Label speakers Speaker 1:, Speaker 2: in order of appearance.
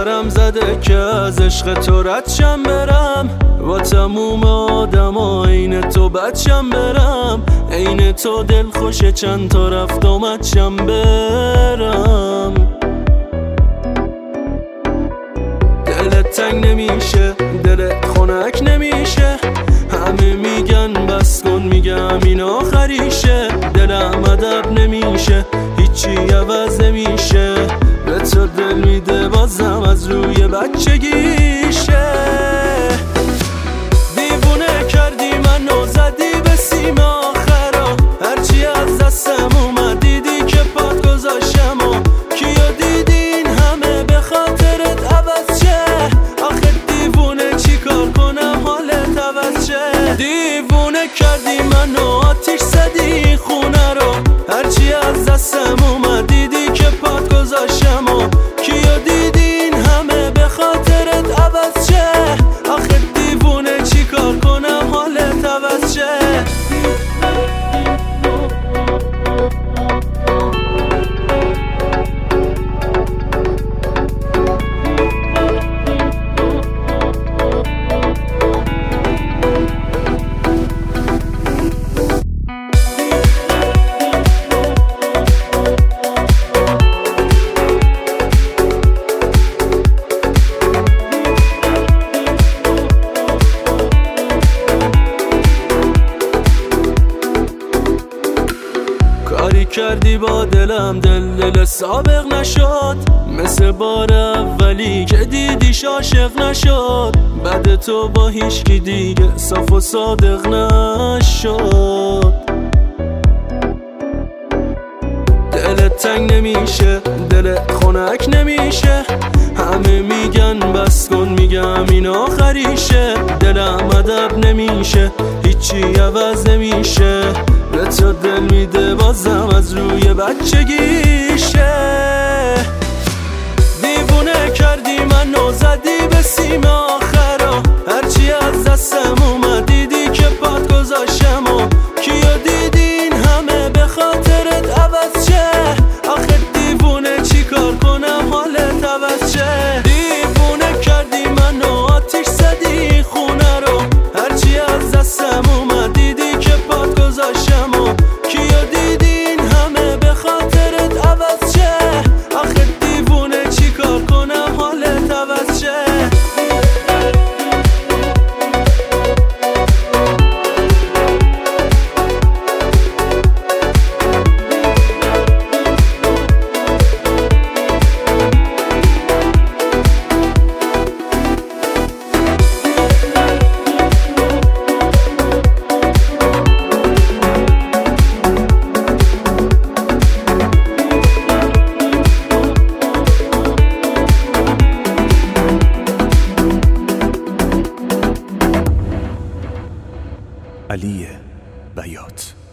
Speaker 1: سرم زده که از عشق تو رد شم برم، با تموم آدم عین تو بچم برم، عین تو دل خوشه چند تا رفت آمد شم برم. دلت تنگ نمیشه، دلت خنک نمیشه، همه میگن بس کن، میگم این آخریشه. دلم ادب نمیشه، هیچی عوض نمیشه، به تو دل میده بازم از روی بچگیشه. دیوونه کردی منو، زدی به سیم آخرا، هرچی از دستم اومد دیدی که پات گذاشتم و کیا دیدین همه به خاطرت عوض شه. آخه دیوونه چی کار کنم حالت عوض شه. دیوونه کردی منو، آتیش زدی خونه رو، هرچی از دستم اومد دیدی که پات گذاشتم و کیا دیدین همه به خاطرت عوض شه. آخه دیوونه چی کار کنم حالت عوض شه. کاری کردی با دلم، دل سابق نشد، مثل بار اولی که دیدیش عاشق نشد. بعد تو با هیچکی دیگه صاف و صادق نشد. دلت تنگ نمیشه، دلت خنک نمیشه، همه میگن بس کن، میگم این آخریشه. دلم ادب نمیشه، هیچی عوض نمیشه، به تو دل میده بازم از روی بچگیشه. دیوونه کردی منو، زدی به سیم آخرا، هرچی از دستم اومد دیدی که پات گذاشتم و کیا دیدین همه به خاطرت عوض شه. آخه دیوونه چی کار کنم حالت عوض شه. دیوونه کردی منو، آتیش زدی خونه رو، هرچی از دستم اومد دیدی که پات گذاشتم و کیا دیدین همه به خاطرت عوض شه. آخه دیوونه چی کار کنم حالت عوض شه.
Speaker 2: علی بیات.